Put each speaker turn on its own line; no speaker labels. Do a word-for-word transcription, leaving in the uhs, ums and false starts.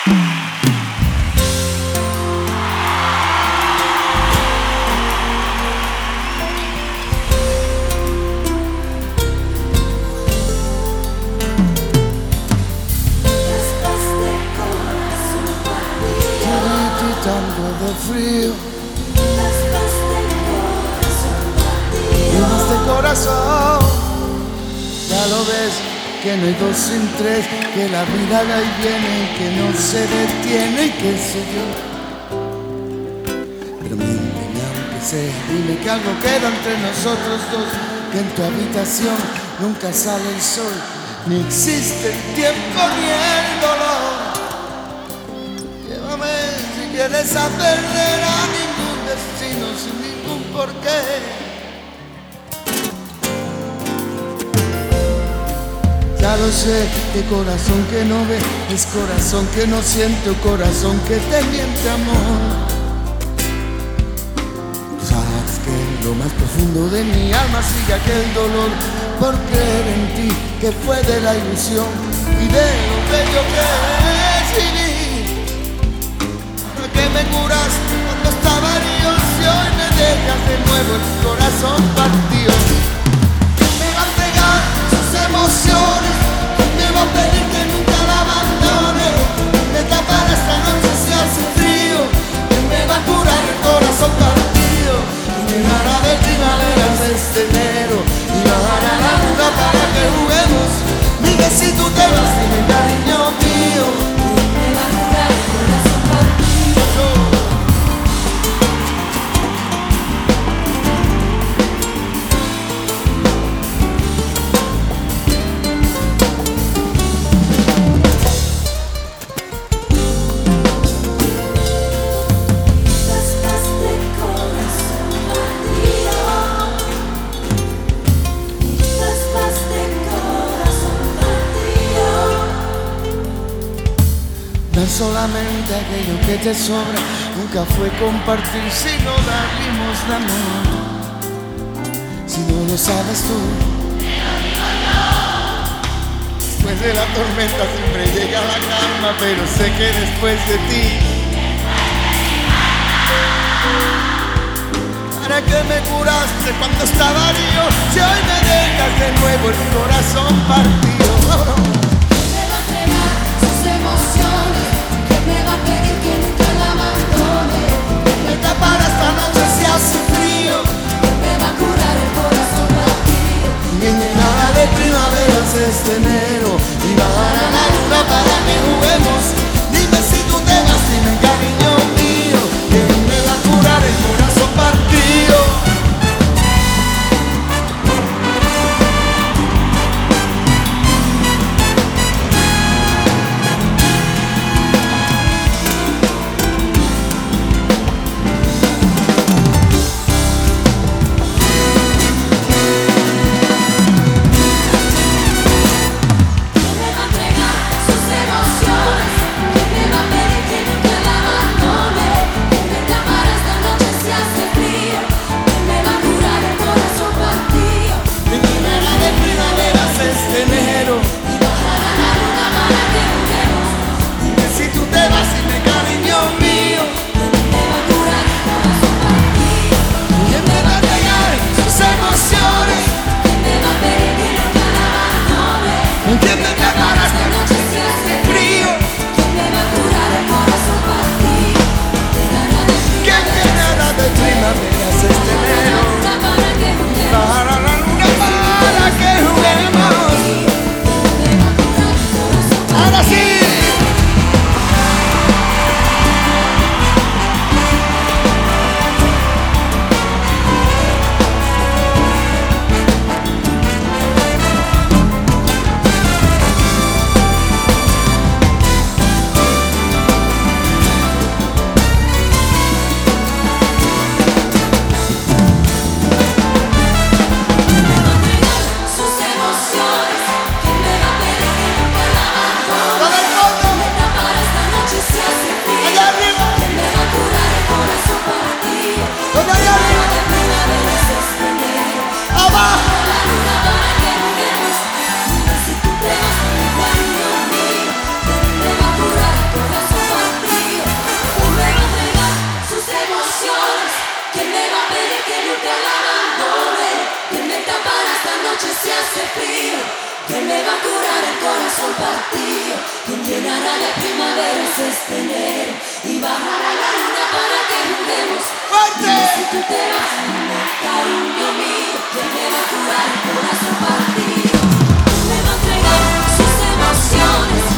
De frío y este corazón, ya lo ves que no hay dos sin tres, que la vida va y viene, que no se detiene, qué sé yo. Pero miénteme aunque sea, dime que algo queda entre nosotros dos, que en tu habitación nunca sale el sol, ni existe el tiempo ni el dolor. Quieres a perder a ningún destino sin ningún porqué. Ya lo sé, que corazón que no ve es corazón que no siente, o corazón que te miente, amor. Sabes que en lo más profundo de mi alma sigue aquel dolor por creer en ti, que fue de la ilusión y de lo bello que es vivir. Que me curaste cuando estaba herido, si hoy me dejas de nuevo el corazón partido. ¿Quién me va a pegar sus emociones? ¿Quién me va a pedir que nunca la abandone? Me tapará esta noche si hace frío. ¿Quién me va a curar el corazón partido? Y me dará de primaveras este enero y bajará la luna para que juguemos. Dime si tú te vas, dime cariño mío. ¿Quién me va a curar el corazón partido? No solamente aquello que te sobra, nunca fue compartir, sino dar limosna, amor. Si no lo sabes tú, después de la tormenta siempre llega la calma, pero sé que después de ti, ¿para qué me curaste cuando estaba herido? Si hoy me dejas de nuevo el corazón partido. Para esta noche si hace frío, me va a curar el corazón partido. Me llenará de primaveras este enero y bajará la luna para que juguemos. Dime si tú te vas, dime cariño mío, ¿quién me va a curar el corazón partido?
noche se hace frío, ¿quién me va a curar el corazón partido? ¿Quién llenará la primavera este enero y bajará la luna para que juguemos? Dime si tú te vas, dime, cariño mío, ¿quién me va a curar el corazón partido? ¿Quién me va a entregar sus emociones?